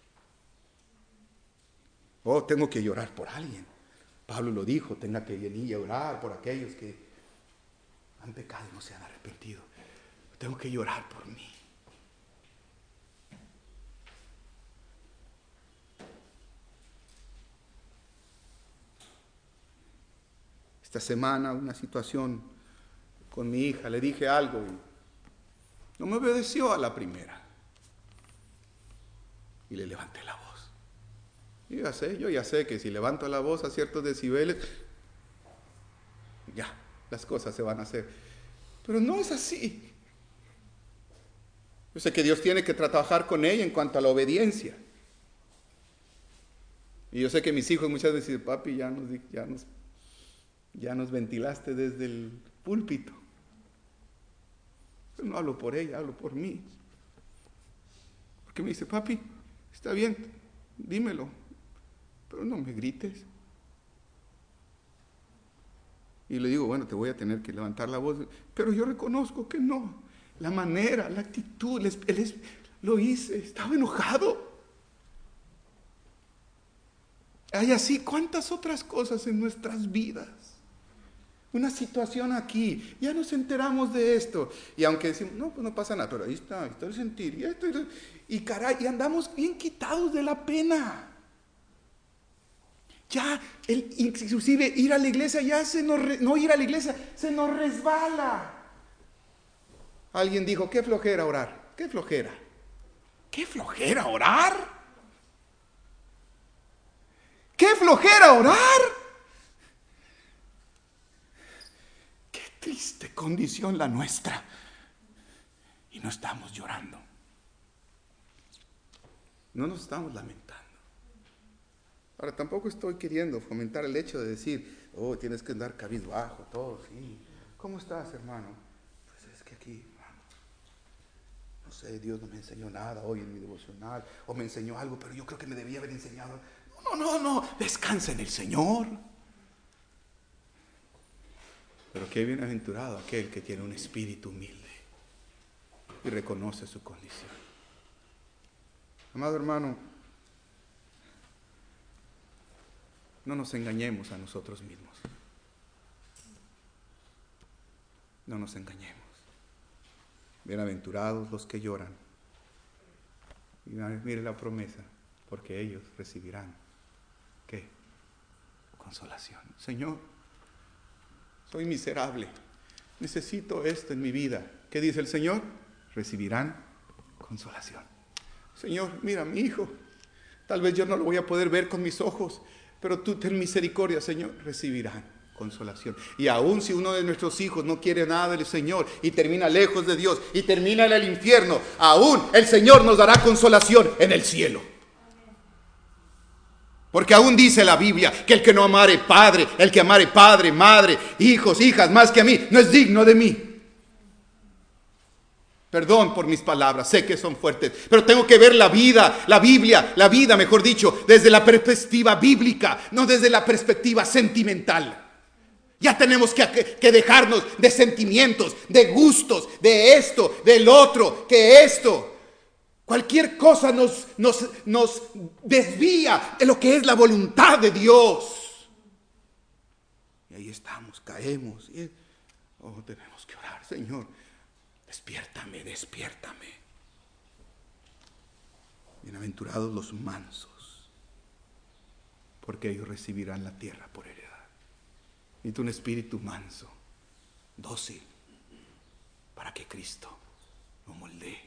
Oh, tengo que llorar por alguien. Pablo lo dijo, tenga que venir a orar por aquellos que han pecado y no se han arrepentido. Tengo que llorar por mí. Esta semana una situación con mi hija, le dije algo y no me obedeció a la primera. Y le levanté la voz. Yo ya sé, yo ya sé que si levanto la voz a ciertos decibeles, ya, las cosas se van a hacer. Pero no es así. Yo sé que Dios tiene que trabajar con ella en cuanto a la obediencia. Y yo sé que mis hijos muchas veces dicen, papi, ya nos, ya nos, ya nos ventilaste desde el púlpito. Pero no hablo por ella, hablo por mí. Porque me dice, papi, está bien, dímelo. pero no me grites. Y le digo, bueno, te voy a tener que levantar la voz, pero yo reconozco que no. La manera, la actitud, él, él, lo hice, estaba enojado. Hay así cuántas otras cosas en nuestras vidas. Una situación aquí, ya nos enteramos de esto. Y aunque decimos, no, pues no pasa nada, pero ahí está, ahí está el sentir. Y, esto, y caray, y andamos bien quitados de la pena. Ya, el, inclusive ir a la iglesia, ya se nos, no ir a la iglesia, se nos resbala. Alguien dijo, qué flojera orar, qué flojera. ¿Qué flojera orar? ¡Qué flojera orar! ¡Qué triste condición la nuestra! Y no estamos llorando. No nos estamos lamentando. Ahora, tampoco estoy queriendo fomentar el hecho de decir, oh, tienes que andar cabizbajo, todo, sí. ¿Cómo estás, hermano? Pues es que aquí, hermano, no sé, Dios no me enseñó nada hoy en mi devocional, o me enseñó algo, pero yo creo que me debía haber enseñado. No, no, no, descansa en el Señor. Pero qué bienaventurado aquel que tiene un espíritu humilde y reconoce su condición. Amado hermano, no nos engañemos a nosotros mismos. No nos engañemos. Bienaventurados los que lloran. Y mire la promesa, porque ellos recibirán, ¿qué? Consolación. Señor, soy miserable, necesito esto en mi vida. ¿Qué dice el Señor? Recibirán consolación. Señor, mira a mi hijo, tal vez yo no lo voy a poder ver con mis ojos, pero tú ten misericordia, Señor, recibirán consolación. Y aun si uno de nuestros hijos no quiere nada del Señor y termina lejos de Dios y termina en el infierno, aún el Señor nos dará consolación en el cielo. Porque aún dice la Biblia que el que no amare padre, el que amare padre, madre, hijos, hijas, más que a mí, no es digno de mí. Perdón por mis palabras, sé que son fuertes, pero tengo que ver la vida, la Biblia, la vida, mejor dicho, desde la perspectiva bíblica, no desde la perspectiva sentimental. Ya tenemos que, que dejarnos de sentimientos, de gustos, de esto, del otro, que esto. Cualquier cosa nos, nos, nos desvía de lo que es la voluntad de Dios. Y ahí estamos, caemos. Y, oh, tenemos que orar, Señor. Despiértame, despiértame. Bienaventurados los mansos, porque ellos recibirán la tierra por heredad. Y tú un espíritu manso, dócil, para que Cristo lo moldee.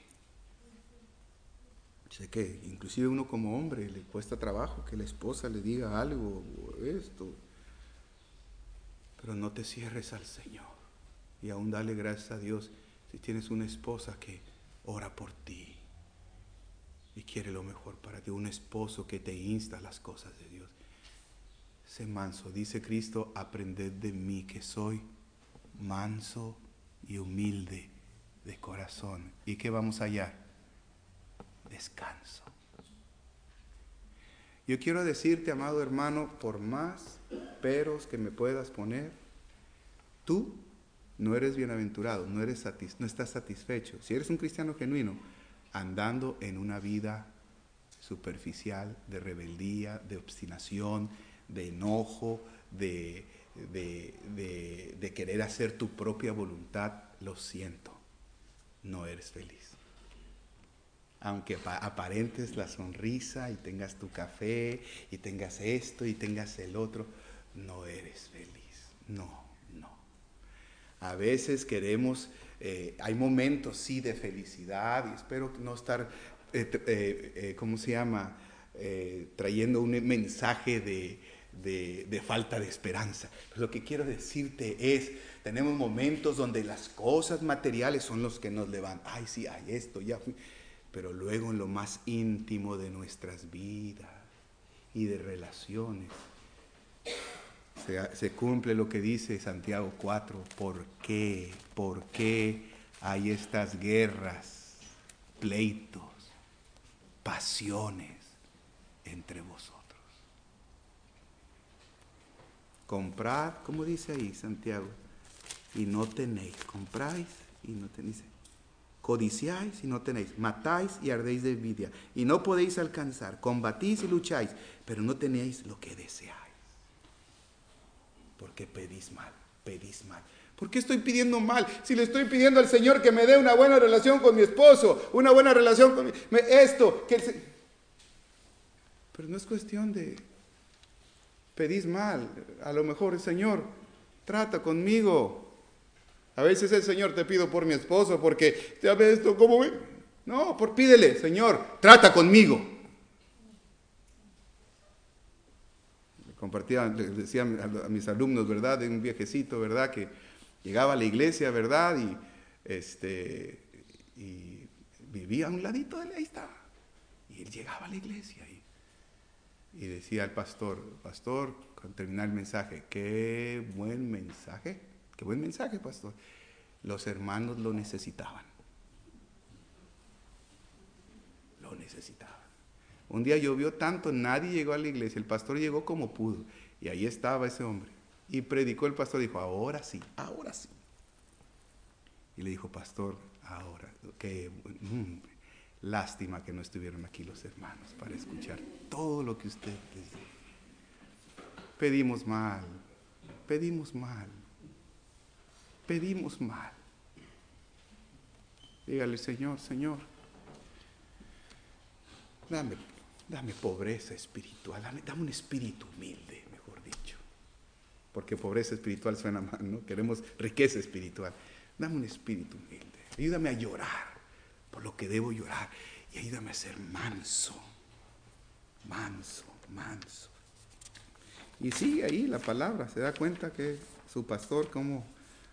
Sé que inclusive uno como hombre le cuesta trabajo que la esposa le diga algo o esto, pero no te cierres al Señor y aún dale gracias a Dios si tienes una esposa que ora por ti y quiere lo mejor para ti, un esposo que te insta a las cosas de Dios. Sé manso, dice Cristo, aprended de mí que soy manso y humilde de corazón. ¿Y qué vamos a hallar? Descanso. Yo quiero decirte, amado hermano, por más peros que me puedas poner, tú no eres bienaventurado, no, eres satis, no estás satisfecho. Si eres un cristiano genuino, andando en una vida superficial, de rebeldía, de obstinación, de enojo, de, de, de, de querer hacer tu propia voluntad, lo siento, no eres feliz. Aunque aparentes la sonrisa y tengas tu café y tengas esto y tengas el otro, no eres feliz. No, no. A veces queremos, eh, hay momentos sí de felicidad y espero no estar, eh, eh, eh, ¿cómo se llama? Eh, trayendo un mensaje de, de, de falta de esperanza. Pero lo que quiero decirte es, tenemos momentos donde las cosas materiales son los que nos levantan. Ay, sí, hay esto, ya fui. Pero luego en lo más íntimo de nuestras vidas y de relaciones se, se cumple lo que dice Santiago cuatro. ¿Por qué? ¿Por qué hay estas guerras, pleitos, pasiones entre vosotros? comprad, ¿cómo dice ahí Santiago? Y no tenéis, compráis y no tenéis, codiciáis y no tenéis, matáis y ardéis de envidia y no podéis alcanzar, combatís y lucháis, pero no tenéis lo que deseáis. Porque pedís mal, pedís mal. ¿Por qué estoy pidiendo mal? Si le estoy pidiendo al Señor que me dé una buena relación con mi esposo, una buena relación con mi, me, esto, que el, pero no es cuestión de pedís mal. A lo mejor el Señor trata conmigo. A veces el Señor te pido por mi esposo porque ya ves esto, ¿cómo ve? No, por pídele, Señor, trata conmigo. Compartía, les decía a mis alumnos, ¿verdad? De un viejecito, ¿verdad? Que llegaba a la iglesia, ¿verdad? Y, este, y vivía a un ladito de él, ahí estaba. Y él llegaba a la iglesia y, y decía al pastor, pastor, al terminar el mensaje, qué buen mensaje, qué buen mensaje, pastor. Los hermanos lo necesitaban. Lo necesitaban. Un día llovió tanto, nadie llegó a la iglesia, el pastor llegó como pudo. Y ahí estaba ese hombre. Y predicó el pastor, dijo, ahora sí, ahora sí. Y le dijo, pastor, ahora, qué mm, lástima que no estuvieron aquí los hermanos para escuchar todo lo que usted les dijo. Pedimos mal, pedimos mal, pedimos mal. Dígale, Señor, Señor, dame, dame pobreza espiritual, dame, dame un espíritu humilde, mejor dicho. Porque pobreza espiritual suena mal, ¿no? Queremos riqueza espiritual. Dame un espíritu humilde. Ayúdame a llorar por lo que debo llorar. Y ayúdame a ser manso. Manso, manso. Y sigue ahí la palabra. Se da cuenta que su pastor como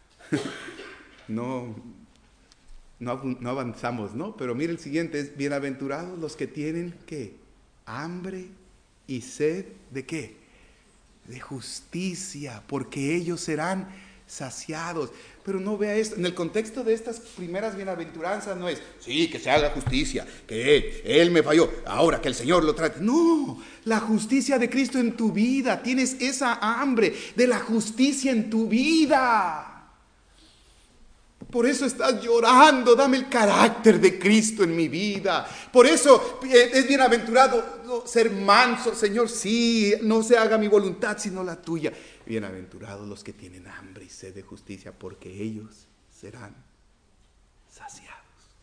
no, no, no avanzamos, ¿no? Pero mire el siguiente. Es bienaventurados los que tienen, ¿qué? Hambre y sed de ¿qué? De justicia, porque ellos serán saciados. Pero no vea esto, en el contexto de estas primeras bienaventuranzas no es, sí, que se haga justicia, que él, él me falló, ahora que el Señor lo trate. No, la justicia de Cristo en tu vida, tienes esa hambre de la justicia en tu vida. Por eso estás llorando, dame el carácter de Cristo en mi vida. Por eso es bienaventurado ser manso, Señor, sí, no se haga mi voluntad sino la tuya. Bienaventurados los que tienen hambre y sed de justicia, porque ellos serán saciados.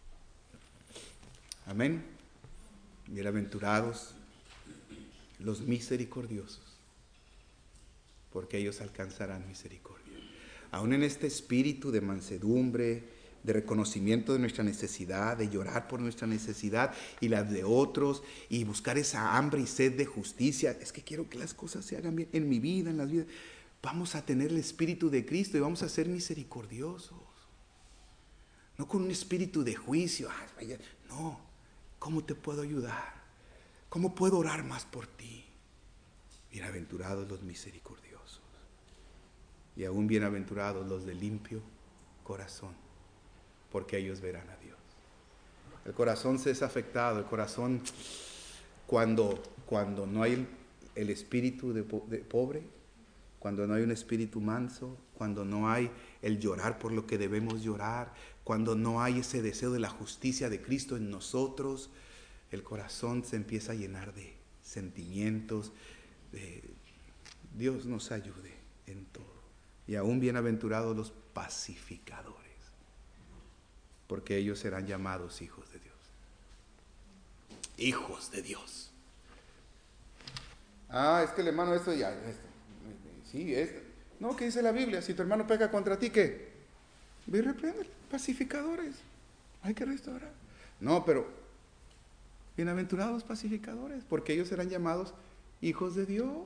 Amén. Bienaventurados los misericordiosos, porque ellos alcanzarán misericordia. Aún en este espíritu de mansedumbre, de reconocimiento de nuestra necesidad, de llorar por nuestra necesidad y las de otros, y buscar esa hambre y sed de justicia. Es que quiero que las cosas se hagan bien en mi vida, en las vidas. Vamos a tener el espíritu de Cristo y vamos a ser misericordiosos. No con un espíritu de juicio. No, ¿cómo te puedo ayudar? ¿Cómo puedo orar más por ti? Bienaventurados los misericordiosos. Y aún bienaventurados los de limpio corazón, porque ellos verán a Dios. El corazón se es afectado, el corazón cuando, cuando no hay el, el espíritu de, de pobre, cuando no hay un espíritu manso, cuando no hay el llorar por lo que debemos llorar, cuando no hay ese deseo de la justicia de Cristo en nosotros, el corazón se empieza a llenar de sentimientos. De, Dios nos ayude en todo. Y aún bienaventurados los pacificadores, porque ellos serán llamados hijos de Dios. Hijos de Dios. Ah, es que el hermano esto ya, esto, sí, esto. No, ¿qué dice la Biblia? Si tu hermano peca contra ti, ¿qué? Ve y repréndele. Pacificadores. Hay que restaurar. No, pero bienaventurados pacificadores, porque ellos serán llamados hijos de Dios.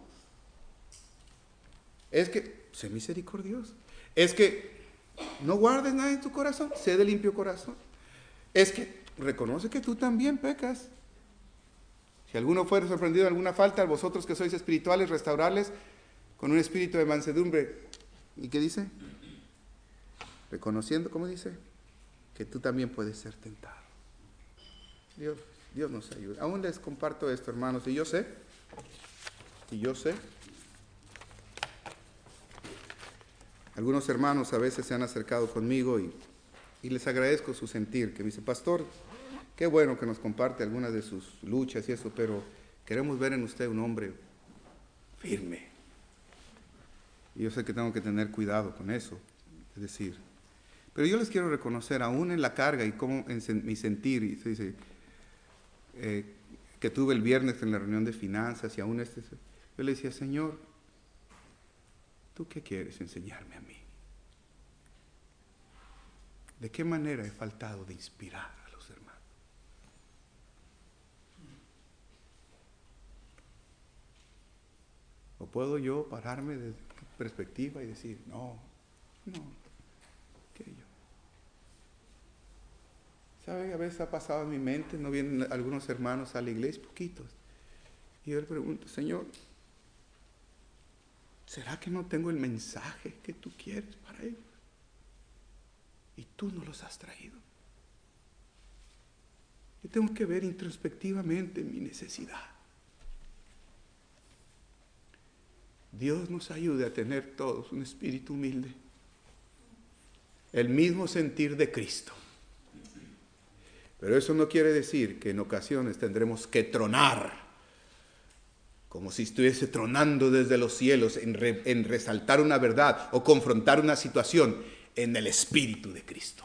Es que sé misericordioso. Es que no guardes nada en tu corazón, sé de limpio corazón. Es que reconoce que tú también pecas. Si alguno fuere sorprendido en alguna falta, vosotros que sois espirituales, restaurarles con un espíritu de mansedumbre. ¿Y qué dice? Reconociendo, ¿cómo dice? Que tú también puedes ser tentado. Dios, Dios nos ayuda. Aún les comparto esto, hermanos, y yo sé, y yo sé, Algunos hermanos a veces se han acercado conmigo y, y les agradezco su sentir, que me dice, pastor, qué bueno que nos comparte algunas de sus luchas y eso, pero queremos ver en usted un hombre firme. Y yo sé que tengo que tener cuidado con eso, es decir, pero yo les quiero reconocer, aún en la carga y como en sen, mi sentir, y se dice, eh, que tuve el viernes en la reunión de finanzas y aún este, yo le decía, Señor, ¿tú qué quieres enseñarme a mí? ¿De qué manera he faltado de inspirar a los hermanos? ¿O puedo yo pararme de perspectiva y decir, no, no, que yo? ¿Sabe? A veces ha pasado en mi mente, no vienen algunos hermanos a la iglesia, poquitos. Y yo le pregunto, Señor, ¿será que no tengo el mensaje que tú quieres para ellos? Y tú no los has traído. Yo tengo que ver introspectivamente mi necesidad. Dios nos ayude a tener todos un espíritu humilde. El mismo sentir de Cristo. Pero eso no quiere decir que en ocasiones tendremos que tronar, como si estuviese tronando desde los cielos en, re, en resaltar una verdad o confrontar una situación en el Espíritu de Cristo.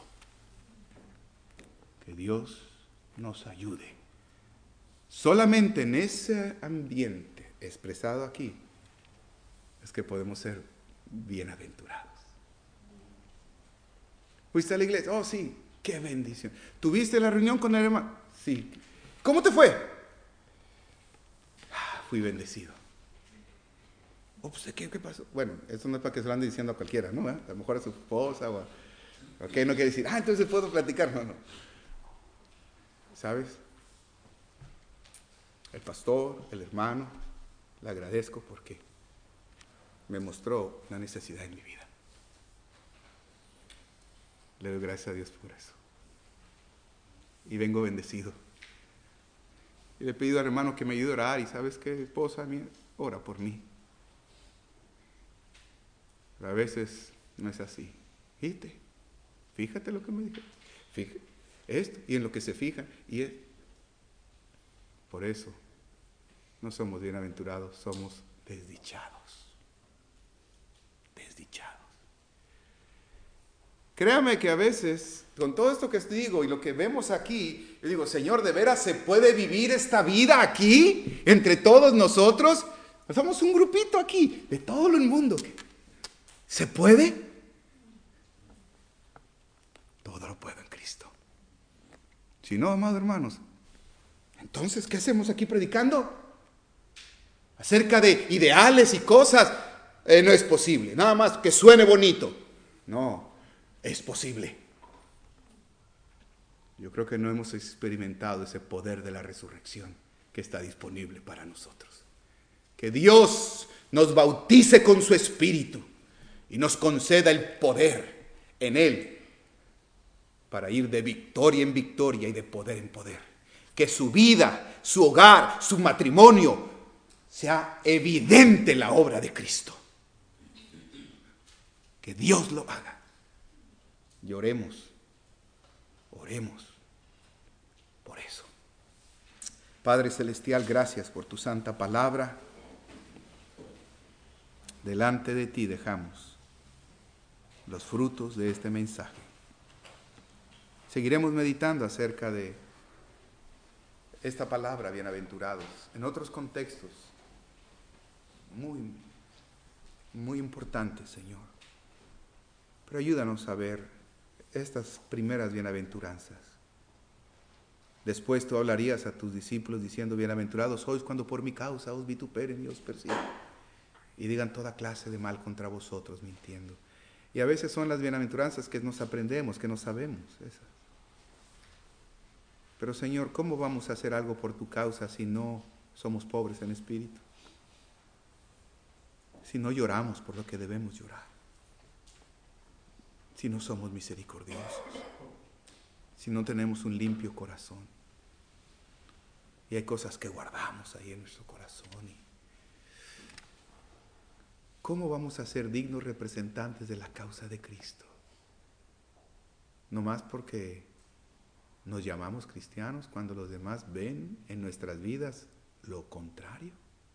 Que Dios nos ayude. Solamente en ese ambiente expresado aquí es que podemos ser bienaventurados. ¿Fuiste a la iglesia? Oh, sí. ¡Qué bendición! ¿Tuviste la reunión con el hermano? Sí. ¿Cómo te fue? Ah, fui bendecido. Oh, pues, ¿qué, ¿qué pasó? Bueno, eso no es para que se lo ande diciendo a cualquiera, ¿no? ¿Eh? A lo mejor a su esposa o a... Ok, no quiere decir, ah, entonces puedo platicar. No, no. ¿Sabes? El pastor, el hermano, le agradezco porque me mostró una necesidad en mi vida. Le doy gracias a Dios por eso. Y vengo bendecido. Y le he pedido al hermano que me ayude a orar. Y ¿sabes qué, esposa mía? Ora por mí. Pero a veces no es así. Fíjate, fíjate lo que me dijo. Fíjate, esto y en lo que se fijan. Y es. Por eso no somos bienaventurados, somos desdichados. Desdichados. Créame que a veces, con todo esto que os digo y lo que vemos aquí, yo digo, Señor, ¿de veras se puede vivir esta vida aquí, entre todos nosotros? Somos un grupito aquí, de todo el mundo. ¿Se puede? Todo lo puedo en Cristo. Si no, amados hermanos, entonces, ¿qué hacemos aquí predicando? Acerca de ideales y cosas, eh, no es posible. Nada más que suene bonito. No. Es posible. Yo creo que no hemos experimentado ese poder de la resurrección que está disponible para nosotros. Que Dios nos bautice con su Espíritu y nos conceda el poder en Él para ir de victoria en victoria y de poder en poder. Que su vida, su hogar, su matrimonio sea evidente la obra de Cristo. Que Dios lo haga. Y oremos, oremos por eso. Padre Celestial, gracias por tu santa palabra. Delante de ti dejamos los frutos de este mensaje. Seguiremos meditando acerca de esta palabra, bienaventurados, en otros contextos muy, muy importantes, Señor. Pero ayúdanos a ver estas primeras bienaventuranzas. Después tú hablarías a tus discípulos diciendo, bienaventurados sois cuando por mi causa os vituperen y os persigan y digan toda clase de mal contra vosotros mintiendo. Y a veces son las bienaventuranzas que nos aprendemos, que no sabemos esas. Pero Señor, ¿cómo vamos a hacer algo por tu causa si no somos pobres en espíritu? Si no lloramos por lo que debemos llorar. Si no somos misericordiosos, si no tenemos un limpio corazón. Y hay cosas que guardamos ahí en nuestro corazón. Y ¿cómo vamos a ser dignos representantes de la causa de Cristo? No más porque nos llamamos cristianos cuando los demás ven en nuestras vidas lo contrario.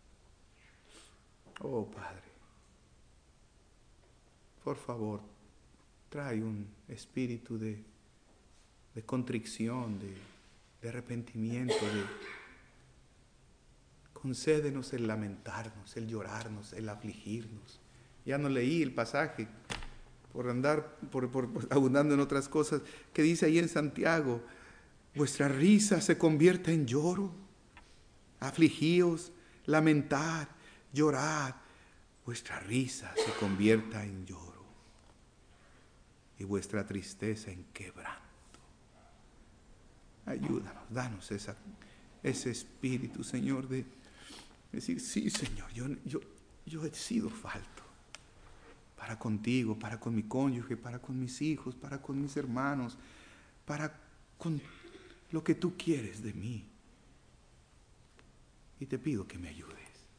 Oh Padre, por favor, trae un espíritu de, de contrición, de, de arrepentimiento, de concédenos el lamentarnos, el llorarnos, el afligirnos. Ya no leí el pasaje por andar, por, por, por abundando en otras cosas, que dice ahí en Santiago: vuestra risa se convierta en lloro, afligíos, lamentad, llorad, vuestra risa se convierta en lloro y vuestra tristeza en quebranto. Ayúdanos, danos esa, ese espíritu, Señor, de decir: sí, Señor, yo, yo, yo he sido falto para contigo, para con mi cónyuge, para con mis hijos, para con mis hermanos, para con lo que tú quieres de mí. Y te pido que me ayudes.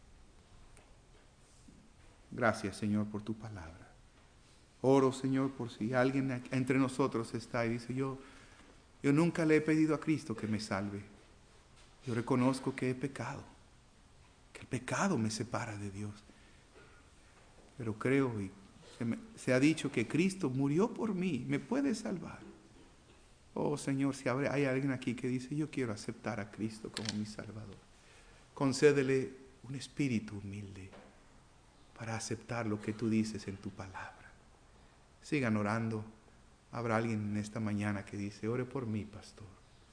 Gracias, Señor, por tu palabra. Oro, Señor, por si alguien entre nosotros está y dice: yo, yo nunca le he pedido a Cristo que me salve. Yo reconozco que he pecado, que el pecado me separa de Dios. Pero creo y se, me, se ha dicho que Cristo murió por mí, me puede salvar. Oh Señor, si hay alguien aquí que dice: yo quiero aceptar a Cristo como mi Salvador, concédele un espíritu humilde para aceptar lo que tú dices en tu palabra. Sigan orando. Habrá alguien en esta mañana que dice: ore por mí, pastor.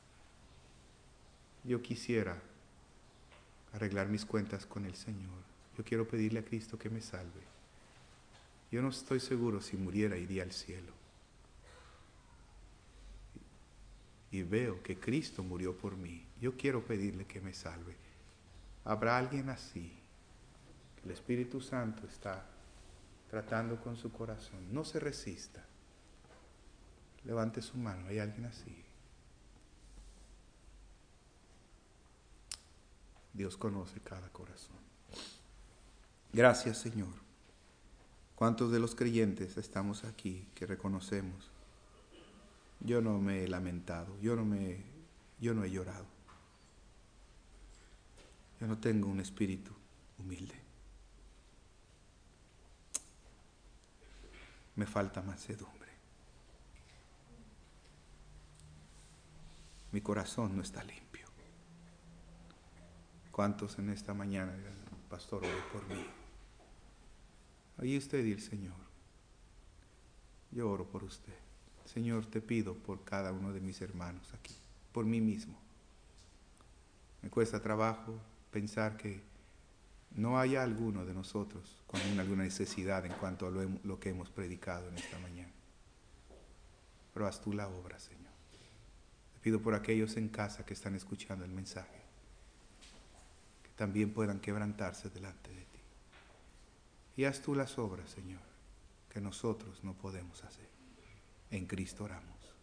Yo quisiera arreglar mis cuentas con el Señor. Yo quiero pedirle a Cristo que me salve. Yo no estoy seguro si muriera iría al cielo. Y veo que Cristo murió por mí. Yo quiero pedirle que me salve. ¿Habrá alguien así? El Espíritu Santo está tratando con su corazón. No se resista. Levante su mano. ¿Hay alguien así? Dios conoce cada corazón. Gracias, Señor. ¿Cuántos de los creyentes estamos aquí que reconocemos? Yo no me he lamentado, yo no me, yo no he llorado. Yo no tengo un espíritu humilde. Me falta mansedumbre. Mi corazón no está limpio. ¿Cuántos en esta mañana dirán: pastor, ore por mí? Ahí usted y el Señor. Yo oro por usted. Señor, te pido por cada uno de mis hermanos aquí, por mí mismo. Me cuesta trabajo pensar que no haya alguno de nosotros con alguna necesidad en cuanto a lo, lo que hemos predicado en esta mañana. Pero haz tú la obra, Señor. Te pido por aquellos en casa que están escuchando el mensaje, que también puedan quebrantarse delante de ti. Y haz tú las obras, Señor, que nosotros no podemos hacer. En Cristo oramos.